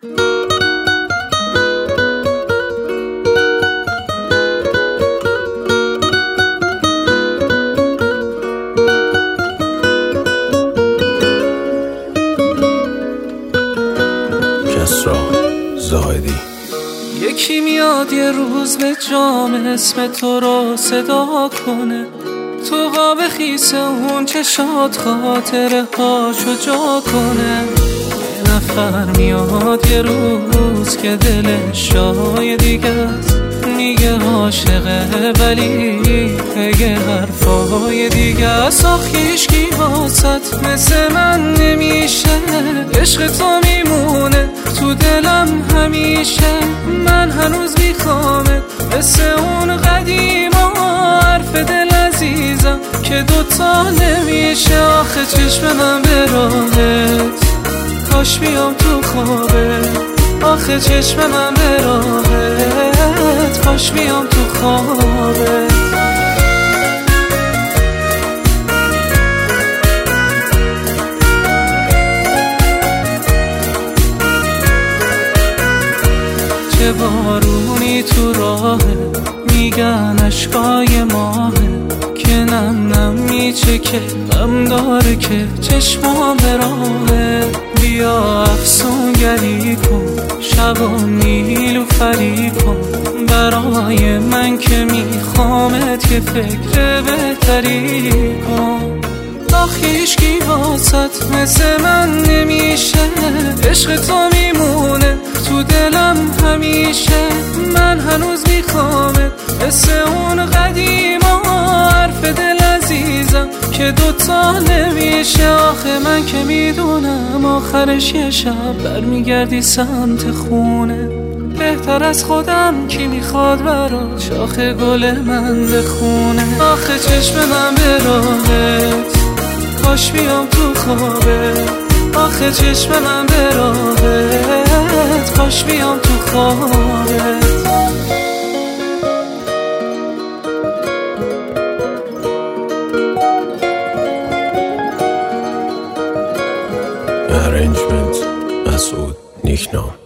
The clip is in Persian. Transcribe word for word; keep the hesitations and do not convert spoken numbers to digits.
زاهدی. یکی میاد یه روز به جام اسم تو رو صدا کنه، تو قاب خیسه اون چشات خاطره هاشو جا کنه. یه نفر میاد یه روز که دلش جای دیگه است، میگه عاشقه ولی یه حرفای دیگه است. آخه هیچکی واسط مثل من نمیشه، عشق تو میمونه تو دلم همیشه. من هنوز میخوامه مثل اون قدیما، حرف دل عزیزم که دوتا نمیشه. آخه چشم من به راهت، کاش بیام تو خوابت. آخه چشم من به راهت، کاش بیام تو خوابت. چه بارونی تو راهه، میگن اشکای ماهه که نم نم میچکه، غم داره که چشمام به راهه. بیا افسونگری کن، شب و نیلو فری کن برای من که میخوامت، که فکر بهتری کن. آخه هیچکی واسط مثل من نمیشه، عشق تو میمونه تو دلم همیشه. من هنوز میخوامت مثل اون قدیما، حرف دل عزیزم که دوتا نمیشه. آخه من که میدونم آخرش یه شب برمیگردی سمت خونه، بهتر از خودم کی میخواد برات شاخ گل من بخونه. آخه چشم من به راهت، کاش بیام تو خوابت. آخه چشم من به راهت، کاش بیام تو خوابت. Arrangement مسعود نیکنام.